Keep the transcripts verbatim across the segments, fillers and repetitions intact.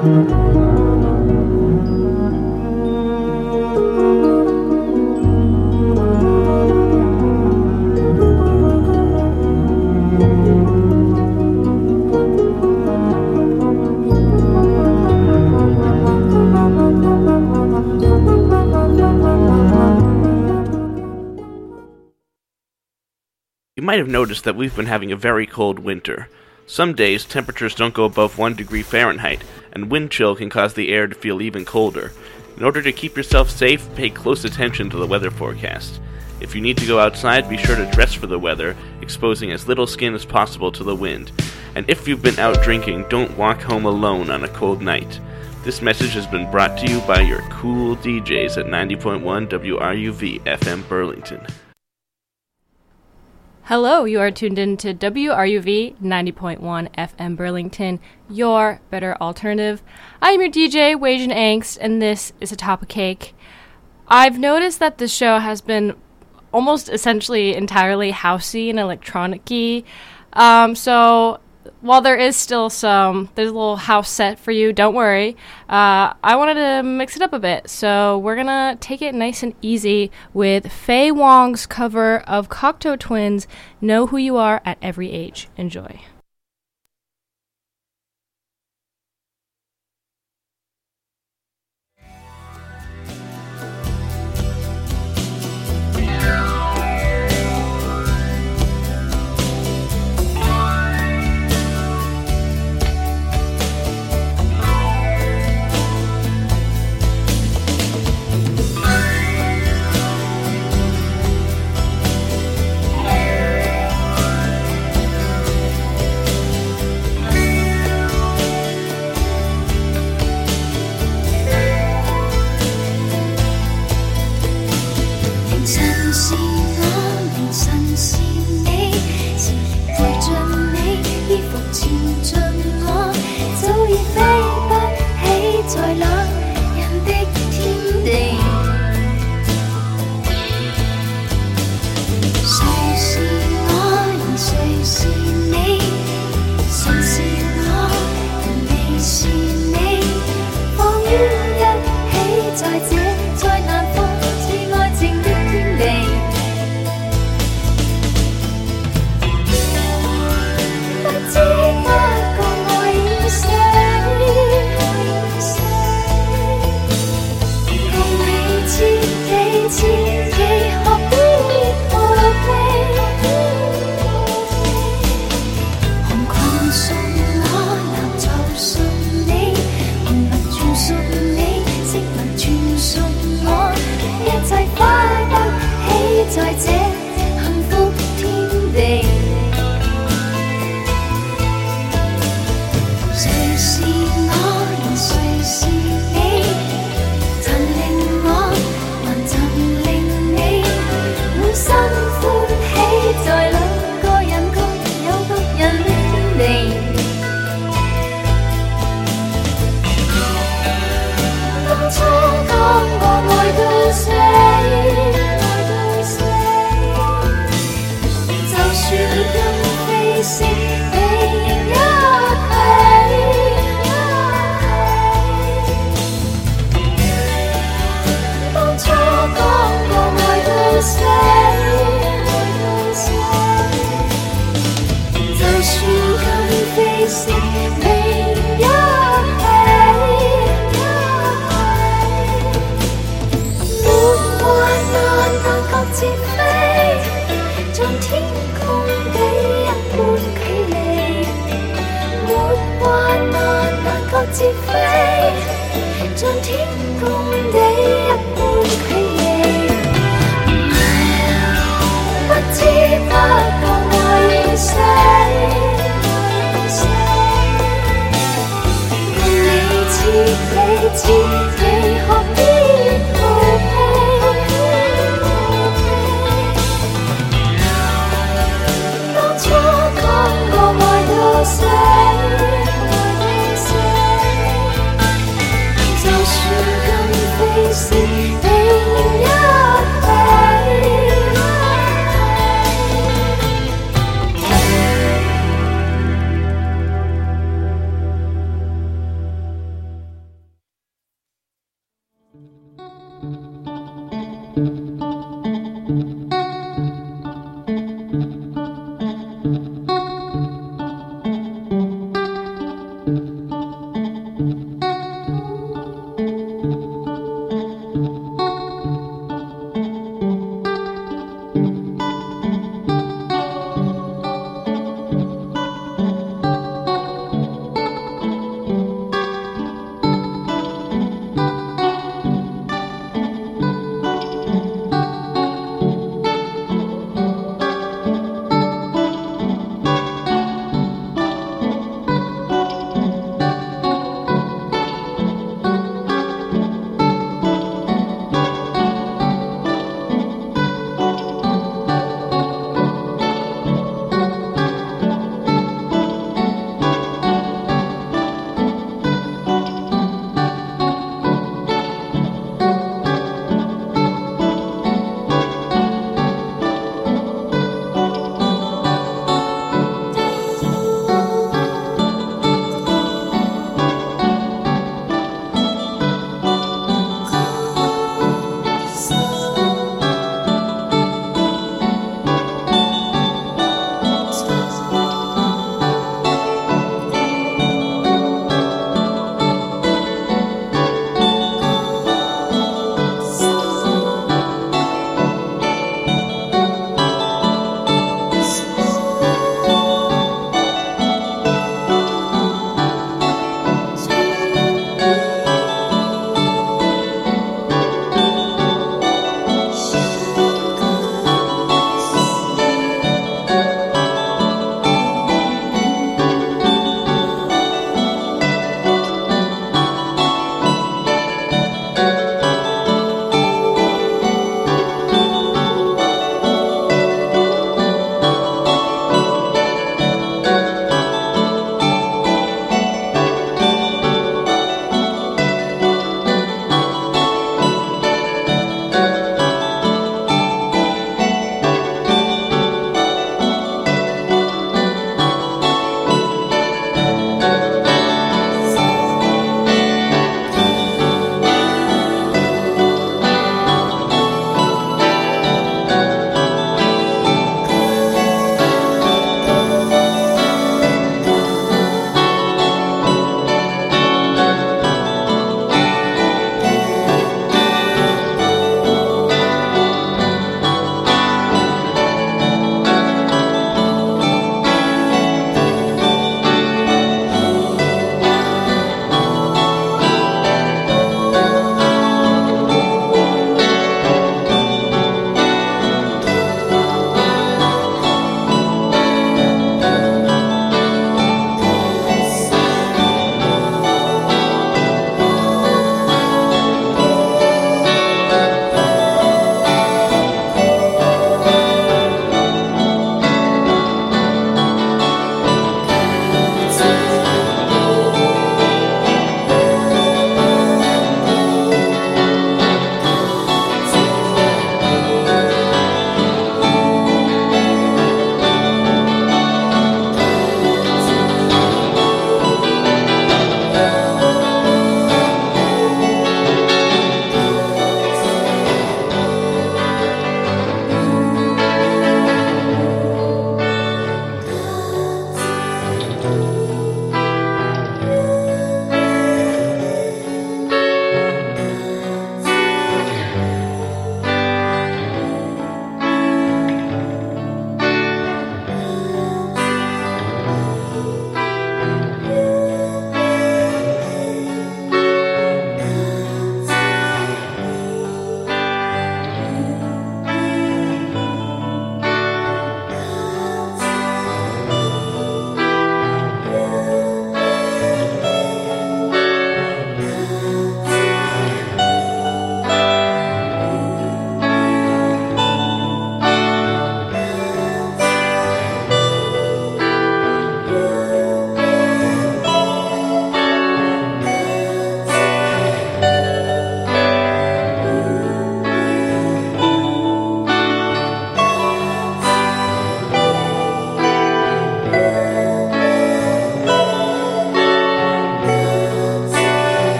You might have noticed that we've been having a very cold winter. Some days, temperatures don't go above one degree Fahrenheit, and wind chill can cause the air to feel even colder. In order to keep yourself safe, pay close attention to the weather forecast. If you need to go outside, be sure to dress for the weather, exposing as little skin as possible to the wind. And if you've been out drinking, don't walk home alone on a cold night. This message has been brought to you by your cool D Js at ninety point one W R U V F M Burlington. Hello, you are tuned in to W R U V ninety point one F M Burlington, your better alternative. I am your D J, Wage and Angst, and this is A Top of Cake. I've noticed that this show has been almost essentially entirely housey and electronic-y. Um, so while there is still some, there's a little house set for you, don't worry. Uh, I wanted to mix it up a bit, so we're gonna take it nice and easy with Faye Wong's cover of Cocteau Twins' Know Who You Are at Every Age. Enjoy.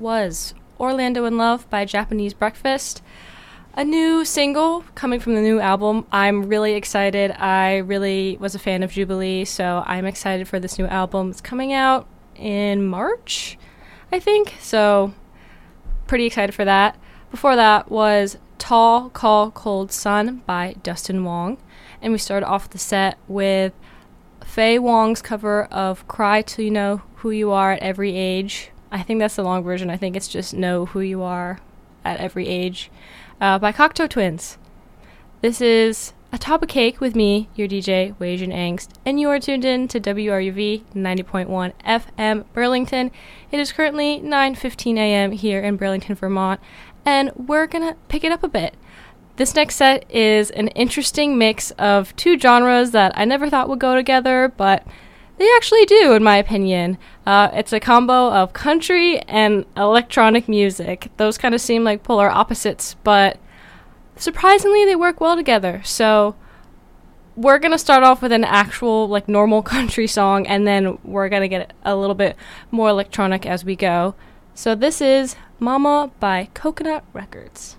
was Orlando in Love by Japanese Breakfast. A new single coming from the new album. I'm really excited. I really was a fan of Jubilee, so I'm excited for this new album. It's coming out in March, I think, so pretty excited for that. Before that was Tall, Call, Cold Sun by Dustin Wong, and we started off the set with Faye Wong's cover of Cry Till You Know Who You Are at Every Age. I think that's the long version. I think it's just Know Who You Are at Every Age uh, by Cocteau Twins. This is Atop a Cake with me, your D J, Wajin Angst, and you are tuned in to W R U V ninety point one F M Burlington. It is currently nine fifteen a.m. here in Burlington, Vermont, and we're going to pick it up a bit. This next set is an interesting mix of two genres that I never thought would go together, but they actually do, in my opinion. Uh, it's a combo of country and electronic music. Those kind of seem like polar opposites, but surprisingly they work well together. So we're going to start off with an actual, like, normal country song, and then we're going to get a little bit more electronic as we go. So this is Mama by Coconut Records.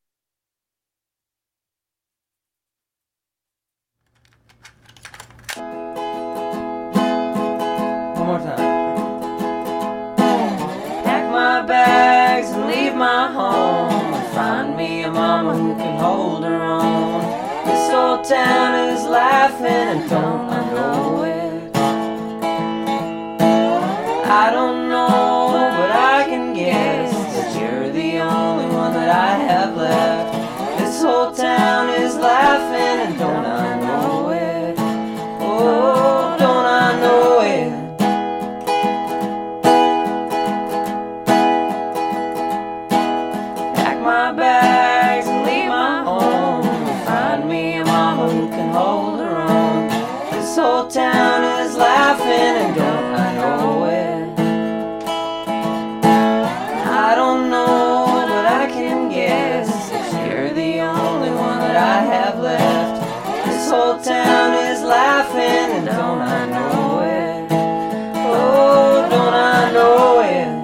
One more time. Pack my bags and leave my home and find me a mama who can hold her own. This old town is laughing and don't I know it. I don't know, but I can guess that you're the only one that I have left. This whole town is laughing and don't I know it. Oh, don't I know it. My bags and leave my home and find me a mama who can hold her own. This whole town is laughing and don't I know it. I don't know, but I can guess that you're the only one that I have left. This whole town is laughing and don't I know it. Oh, don't I know it.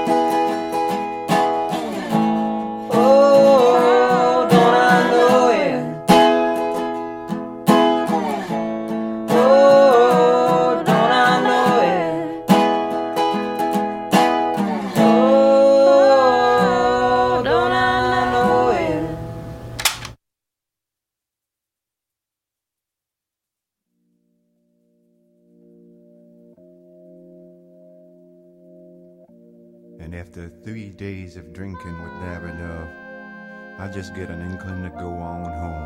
And after three days of drinking with Larry Love, I just get an inkling to go on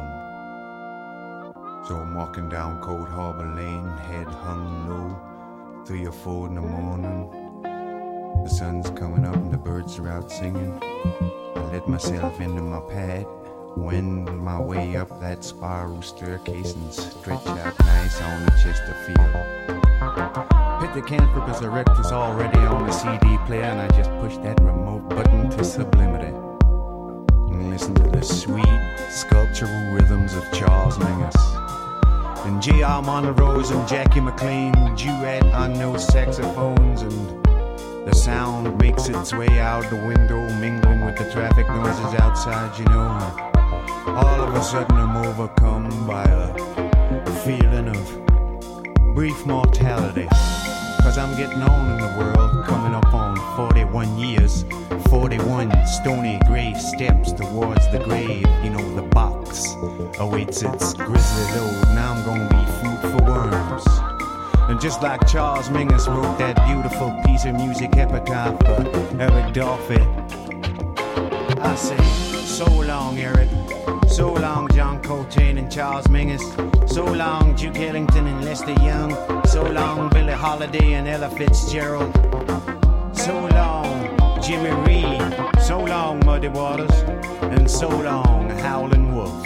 home. So I'm walking down Cold Harbor Lane, head hung low, three or four in the morning. The sun's coming up and the birds are out singing. I let myself into my pad, wend my way up that spiral staircase and stretch out nice on the Chesterfield. Pithecanthropus is erectus already on the C D player, and I just push that remote button to sublimity and listen to the sweet sculptural rhythms of Charles Mingus and J R Monroe's and Jackie McLean duet on those saxophones, and the sound makes its way out the window, mingling with the traffic noises outside, you know. All of a sudden I'm overcome by a feeling of brief mortality. Cause I'm getting on in the world, coming up on forty-one years, forty-one stony gray steps towards the grave. You know, the box awaits its grisly load. Now I'm gonna be food for worms. And just like Charles Mingus wrote that beautiful piece of music epitaph for Eric Dolphy, I say, so long Eric, so long John Coltrane and Charles Mingus, so long Duke Ellington and Lester Young, so long Billie Holiday and Ella Fitzgerald, so long Jimmy Reed, so long Muddy Waters, and so long Howlin' Wolf.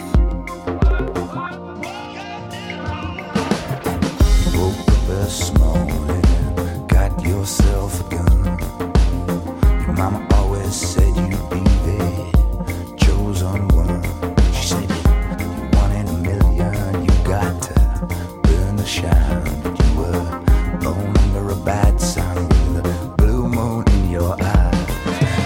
Woke up this morning, got yourself a gun. Your mama always said you'd be the chosen one. She said you're one in a million, you got to burn the shine. But you were born under a bad sun with a blue moon in your eyes.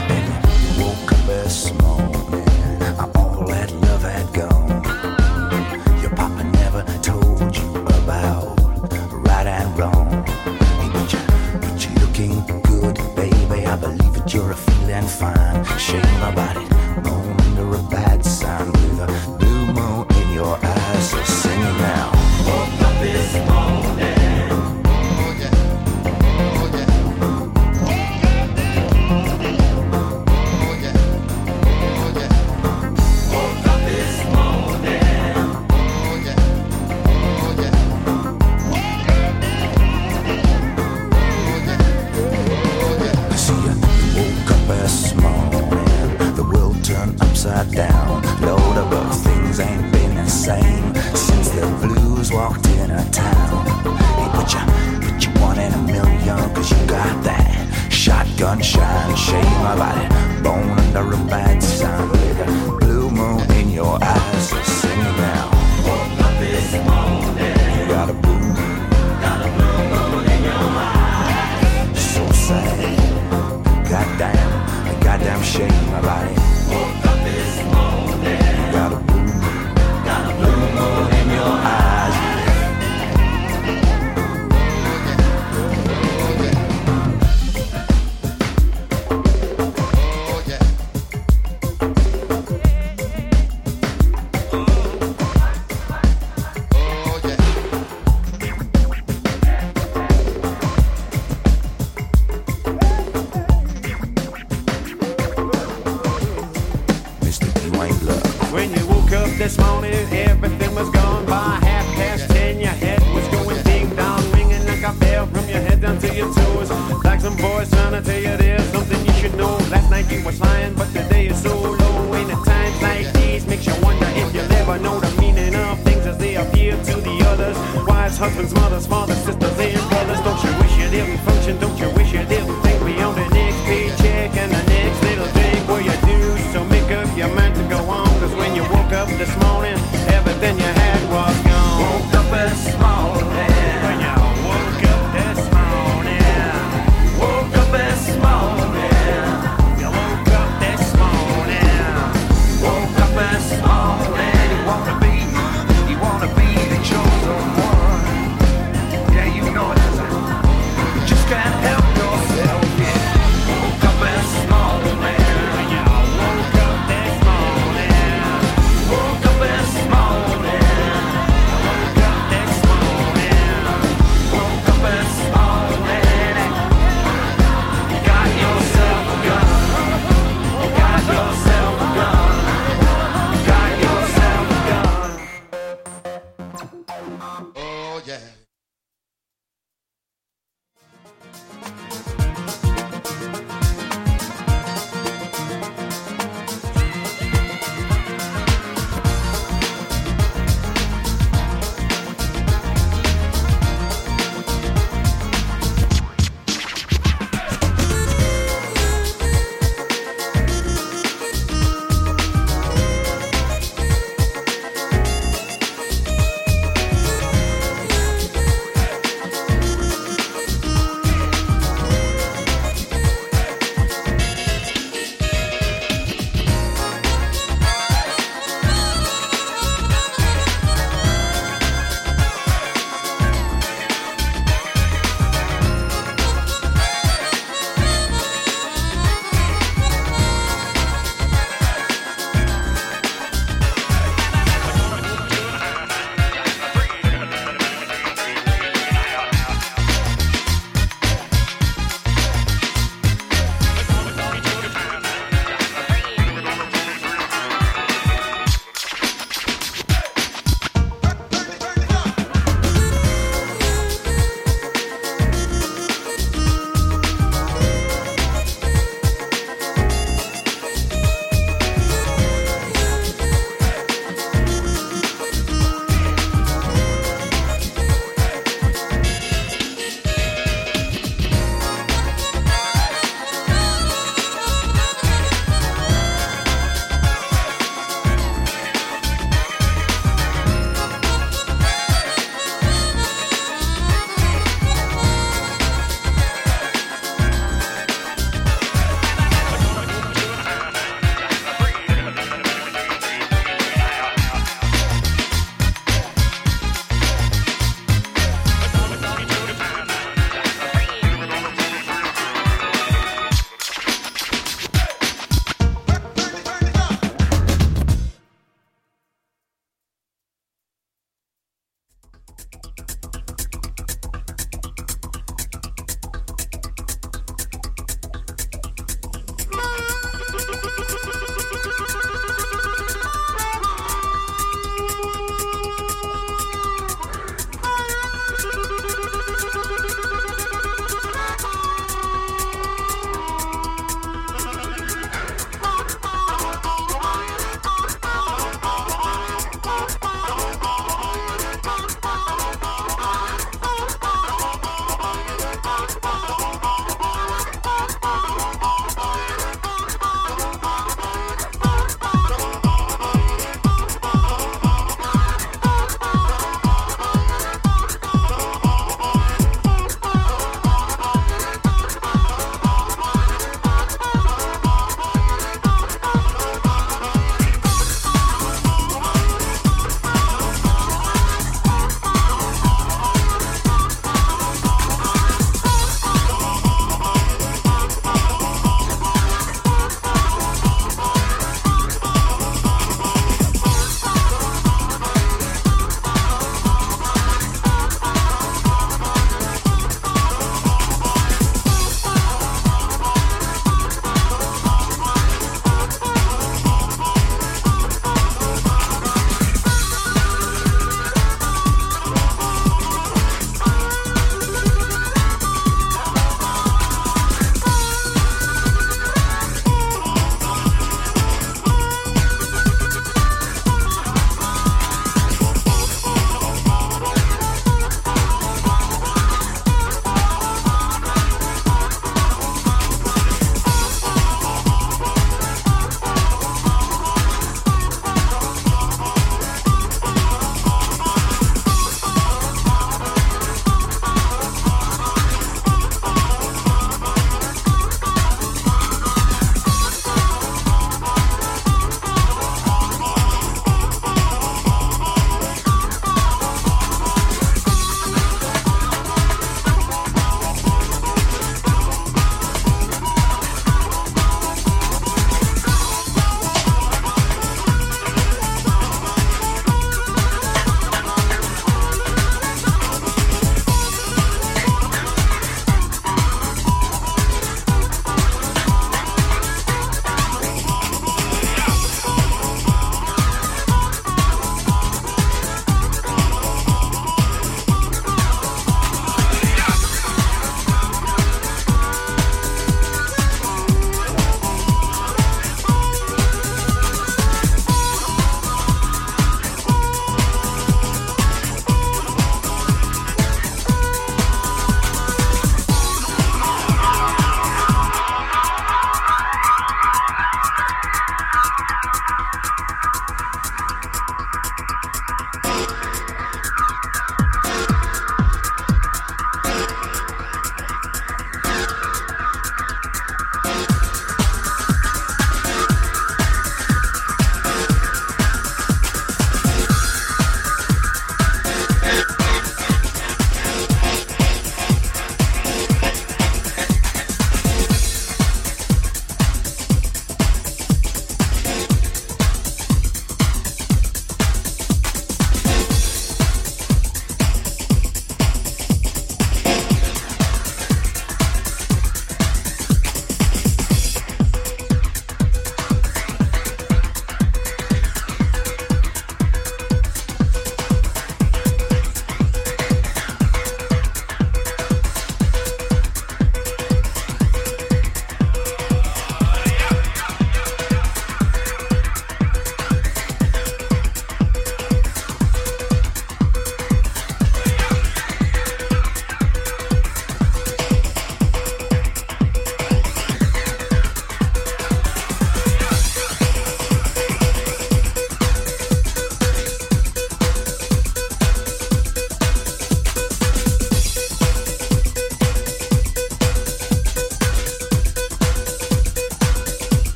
feeling fine. Shame about it, born under a bad sign with a blue moon in your eyes. So sing it now. Woke up this morning. Upside down, load up of things ain't been the same since the blues walked in a town. Hey, put you, put you one in a million, cause you got that shotgun shine. Shame about it, born under a bad sign with a blue moon in your eyes. So sing it now. Woke up this morning, you got a blue moon, got a blue moon in your eyes. So sad, goddamn, a goddamn shame about it. Woke up this morning, you got a blue moon, got a blue moon in your eyes. This morning, everything was gone by half past ten. Your head was going ding dong, ringing like a bell from your head down to your toes. Like some boys trying to tell you there's something you should know. Last night you was flying, but today is so low. And at times like these, makes you wonder if you'll ever know the meaning of things as they appear to the others. Wives, husbands, mothers, fathers, sisters, and brothers. Don't you wish you didn't function? Don't you wish you didn't think beyond the next paycheck and the next little thing? Well, you do, so make up your mind to go on. Cause when you woke up this morning, everything you had was gone. Woke up this morning. When you woke up this morning. Woke up this morning. You woke up this morning. Woke up this morning. You wanna be, you wanna be the chosen one. Yeah,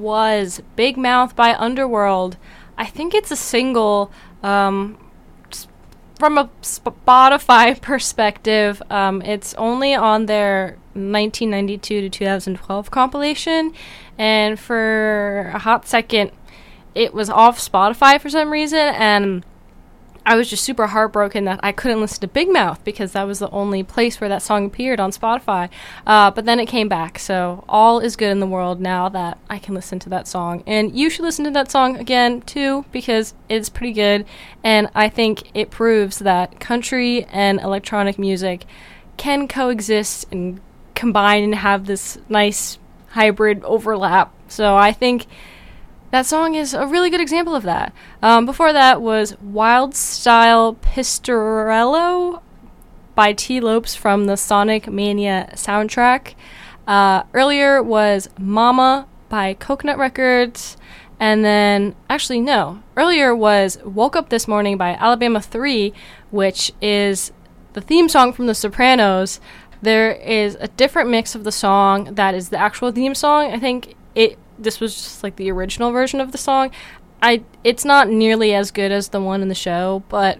was Big Mouth by Underworld. I think it's a single. Um, from a Spotify perspective, um, it's only on their nineteen ninety-two to two thousand twelve compilation, and for a hot second, it was off Spotify for some reason, and I was just super heartbroken that I couldn't listen to Big Mouth because that was the only place where that song appeared on Spotify. Uh, but then it came back, so all is good in the world now that I can listen to that song. And you should listen to that song again, too, because it's pretty good. And I think it proves that country and electronic music can coexist and combine and have this nice hybrid overlap. So I think that song is a really good example of that. Um, before that was Wild Style Pistorello by T. Lopes from the Sonic Mania soundtrack. Uh, earlier was Mama by Coconut Records. And then, actually, no. Earlier was Woke Up This Morning by Alabama three, which is the theme song from The Sopranos. There is a different mix of the song that is the actual theme song. I think it this was just like the original version of the song. I it's not nearly as good as the one in the show, but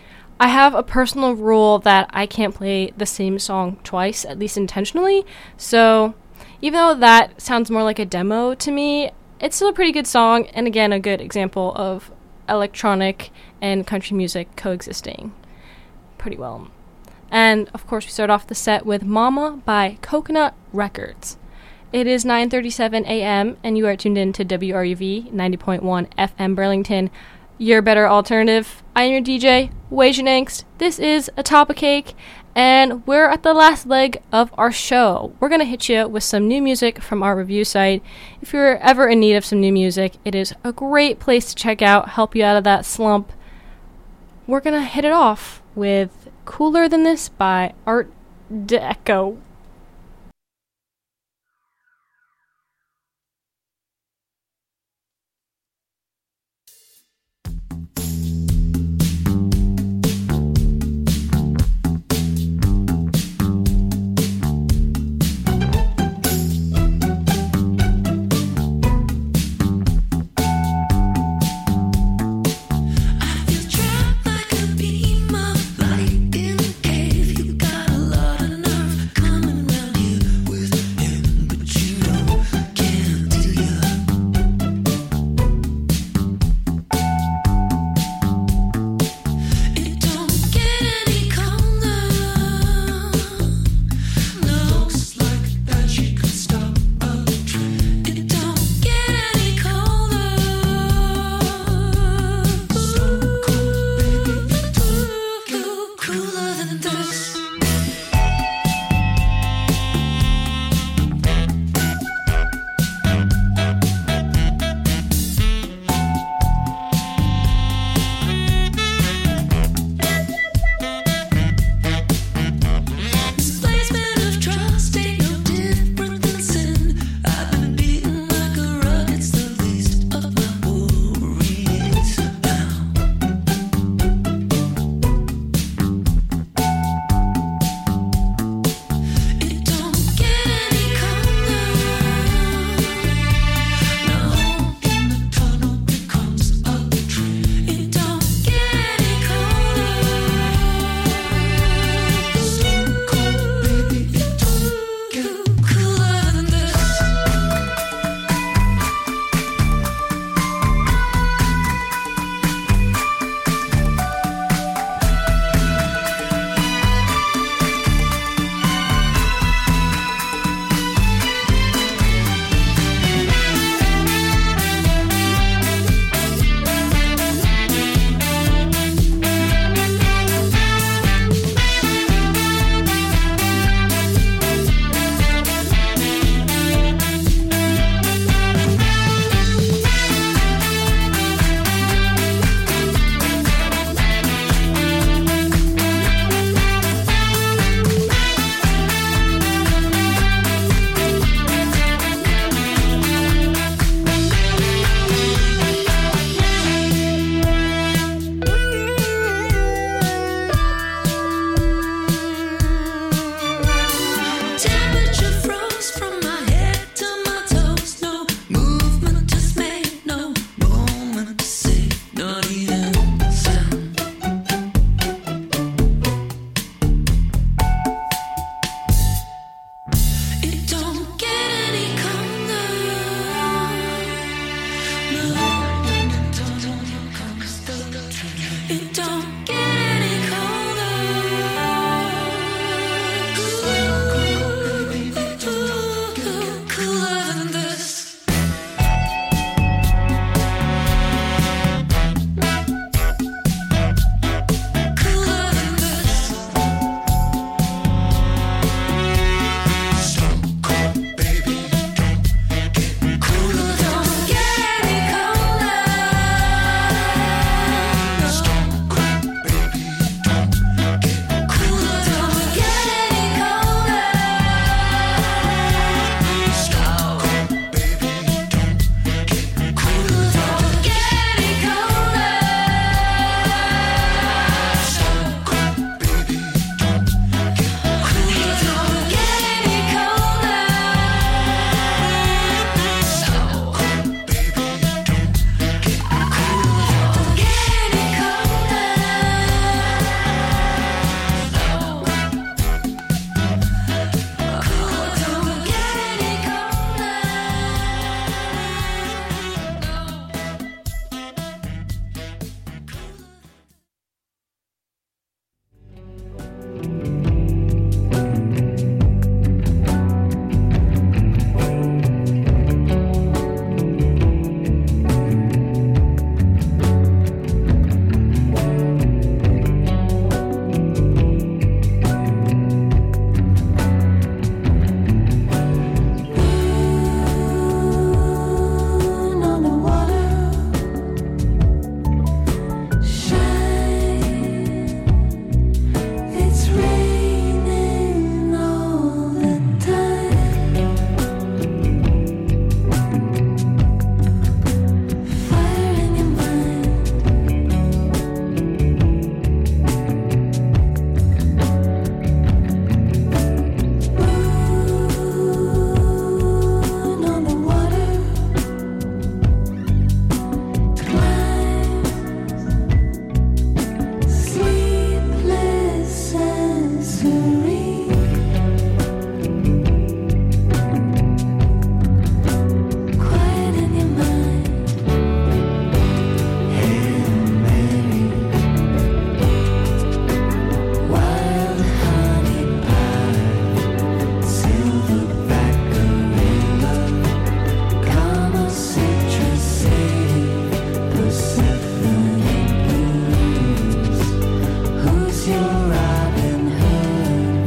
I have a personal rule that I can't play the same song twice, at least intentionally. So even though that sounds more like a demo to me, it's still a pretty good song, and again, a good example of electronic and country music coexisting pretty well. And of course, we start off the set with Mama by Coconut Records. It is nine thirty-seven a.m. and you are tuned in to W R U V ninety point one F M Burlington, your better alternative. I am your D J, Wasian Angst. This is Atop a Cake, and we're at the last leg of our show. We're going to hit you with some new music from our review site. If you're ever in need of some new music, it is a great place to check out, help you out of that slump. We're going to hit it off with Cooler Than This by Art Deco. Who's your Robin Hood?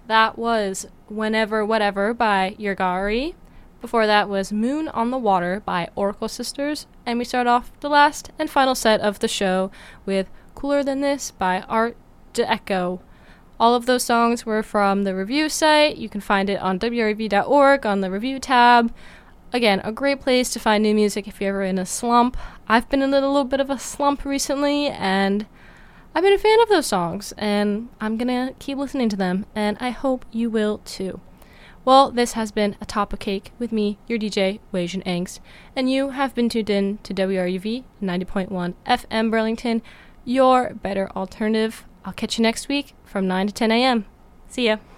That was Whenever Whatever by Yurgari. Before that was Moon on the Water by Oracle Sisters. And we start off the last and final set of the show with Cooler Than This by Art de Echo. All of those songs were from the review site. You can find it on W R V dot org on the review tab. Again, a great place to find new music if you're ever in a slump. I've been in a little bit of a slump recently, and I've been a fan of those songs, and I'm gonna keep listening to them, and I hope you will too. Well, this has been A Top of Cake with me, your D J, Weijin Angst, and you have been tuned in to W R U V ninety point one F M Burlington, your better alternative. I'll catch you next week from nine to ten a.m. See ya.